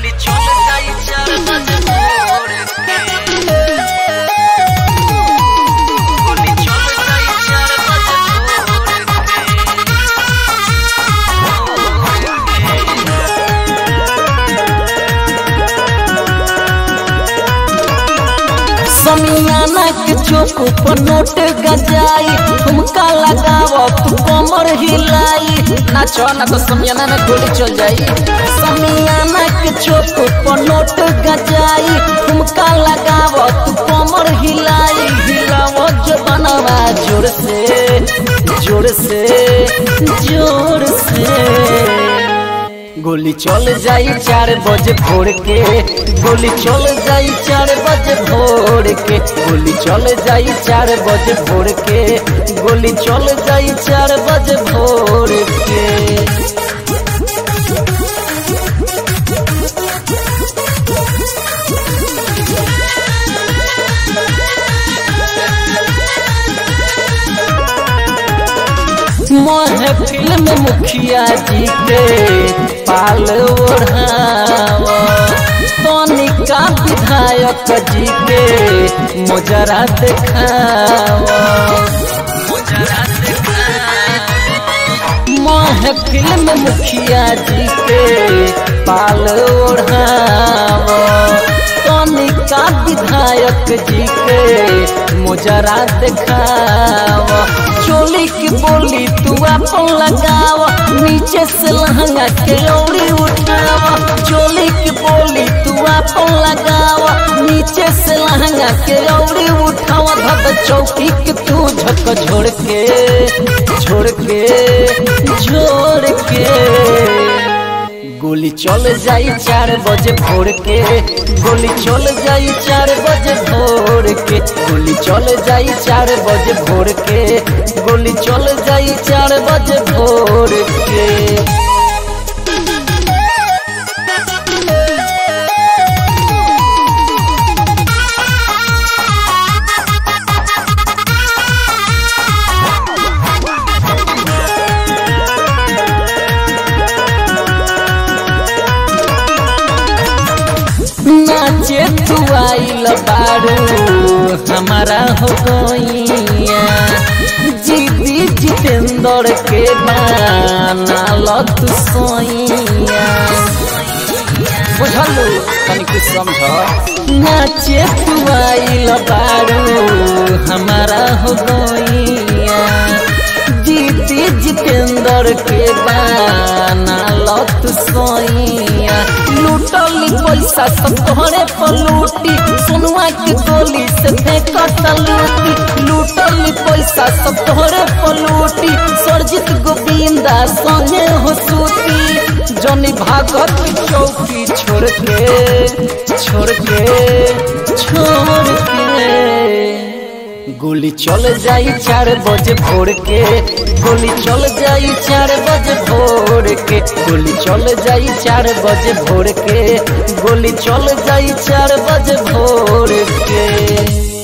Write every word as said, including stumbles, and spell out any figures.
गोली चल जाई चार बजे भोर के गोली चल जाई चार बजे समियाना के चौक पर नोट गजाई तुमका लगाव तू कमर हिलाई नाचो ना तो समियाना में गोली चल जाई। समियाना के चौक पर नोट गजाई तुमका लगाव तू कमर हिलाई हिलाओ जो बनवा जोर से जोर से जोर से गोली चल जाई चार बजे भोर के गोली चल जाई चार बजे भोर के गोली चल जाई चार बजे भोर के गोली चल जाई चार बजे भोर के महफिल में मुखिया जी के पाल ओढ़ावा तनिका विधायक जी के मोजरा दिखावा मोजरा महफिल में मुखिया जी के पाल ओढ़ावा तनिका विधायक जी के मोजरा दिखावा चोली की बोली तू अपन लगावा नीचे से लहंगा के औरी उठावा चोली की बोली तू अपन लगावा नीचे से लहंगा के औरी उठावा धब चौकी के तू झक छोड़ के छोड़ के छोड़ के गोली चल जाई चार बजे भोर के गोली चल जाई चार बजे भोर के गोली चल जाई चार बजे भोर के गोली चल जाई चार बजे भोर के नाचे तू आइल बारू हमारा हो गइया जीती जितेंद्र के बाना लत सोइया बुझलू तनी कुछ समझ नाचे तू आइल बारू हमारा हो गइया जीती जितेंद्र के बाना लत सोइया लूटली पैसा सब तोहरे पर लूटी सोनुआ के गोली से फेंकत लूटी लूटली पैसा सब तोहरे पर लूटी सरजित गोविंदा संगे हो सूती जनी भागत चौकी छोड़ के छोड़ के छोड़ के गोली चल जाई चार बजे भोर के गोली चल जाई चार बजे भोर के गोली चल जाई चार बजे भोर के गोली चल जाई चार बजे भोर के।